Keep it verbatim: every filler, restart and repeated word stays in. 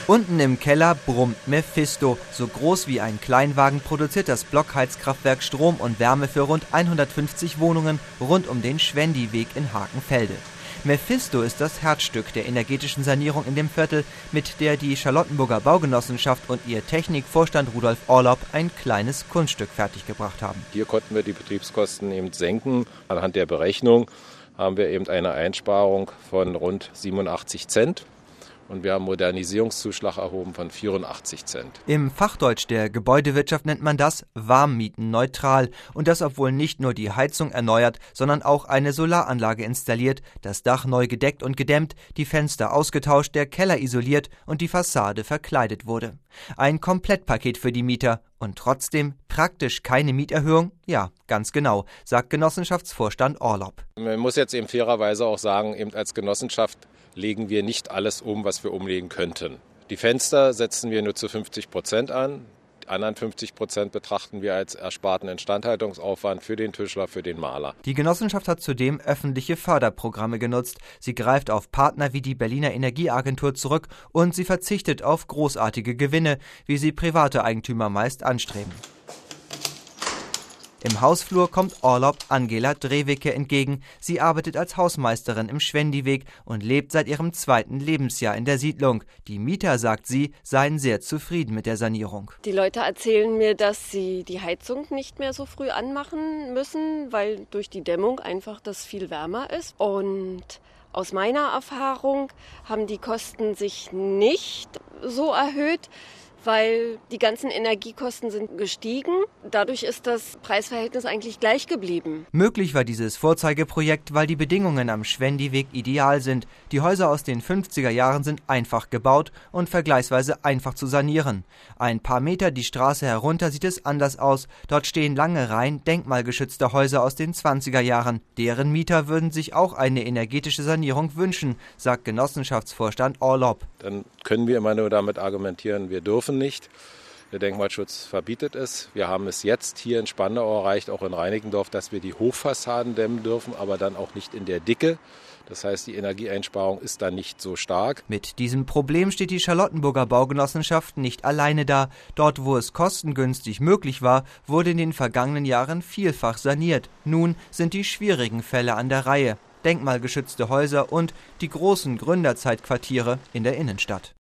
Unten im Keller brummt Mephisto. So groß wie ein Kleinwagen produziert das Blockheizkraftwerk Strom und Wärme für rund hundertfünfzig Wohnungen rund um den Schwendiweg in Hakenfelde. Mephisto ist das Herzstück der energetischen Sanierung in dem Viertel, mit der die Charlottenburger Baugenossenschaft und ihr Technikvorstand Rudolf Orlopp ein kleines Kunststück fertiggebracht haben. Hier konnten wir die Betriebskosten eben senken. Anhand der Berechnung haben wir eben eine Einsparung von rund siebenundachtzig Cent. Und wir haben einen Modernisierungszuschlag erhoben von vierundachtzig Cent. Im Fachdeutsch der Gebäudewirtschaft nennt man das warmmietenneutral. Und das, obwohl nicht nur die Heizung erneuert, sondern auch eine Solaranlage installiert, das Dach neu gedeckt und gedämmt, die Fenster ausgetauscht, der Keller isoliert und die Fassade verkleidet wurde. Ein Komplettpaket für die Mieter. Und trotzdem praktisch keine Mieterhöhung? Ja, ganz genau, sagt Genossenschaftsvorstand Orlopp. Man muss jetzt eben fairerweise auch sagen, eben als Genossenschaft legen wir nicht alles um, was wir umlegen könnten. Die Fenster setzen wir nur zu fünfzig Prozent an. Die anderen fünfzig Prozent betrachten wir als ersparten Instandhaltungsaufwand für den Tischler, für den Maler. Die Genossenschaft hat zudem öffentliche Förderprogramme genutzt. Sie greift auf Partner wie die Berliner Energieagentur zurück und sie verzichtet auf großartige Gewinne, wie sie private Eigentümer meist anstreben. Im Hausflur kommt Orlopp Angela Drewicke entgegen. Sie arbeitet als Hausmeisterin im Schwendiweg und lebt seit ihrem zweiten Lebensjahr in der Siedlung. Die Mieter, sagt sie, seien sehr zufrieden mit der Sanierung. Die Leute erzählen mir, dass sie die Heizung nicht mehr so früh anmachen müssen, weil durch die Dämmung einfach das viel wärmer ist. Und aus meiner Erfahrung haben die Kosten sich nicht so erhöht, weil die ganzen Energiekosten sind gestiegen. Dadurch ist das Preisverhältnis eigentlich gleich geblieben. Möglich war dieses Vorzeigeprojekt, weil die Bedingungen am Schwendiweg ideal sind. Die Häuser aus den fünfziger Jahren sind einfach gebaut und vergleichsweise einfach zu sanieren. Ein paar Meter die Straße herunter sieht es anders aus. Dort stehen lange Reihen denkmalgeschützter Häuser aus den zwanziger Jahren. Deren Mieter würden sich auch eine energetische Sanierung wünschen, sagt Genossenschaftsvorstand Orlopp. Dann können wir immer nur damit argumentieren, wir dürfen nicht. Der Denkmalschutz verbietet es. Wir haben es jetzt hier in Spandau erreicht, auch in Reinickendorf, dass wir die Hochfassaden dämmen dürfen, aber dann auch nicht in der Dicke. Das heißt, die Energieeinsparung ist dann nicht so stark. Mit diesem Problem steht die Charlottenburger Baugenossenschaft nicht alleine da. Dort, wo es kostengünstig möglich war, wurde in den vergangenen Jahren vielfach saniert. Nun sind die schwierigen Fälle an der Reihe. Denkmalgeschützte Häuser und die großen Gründerzeitquartiere in der Innenstadt.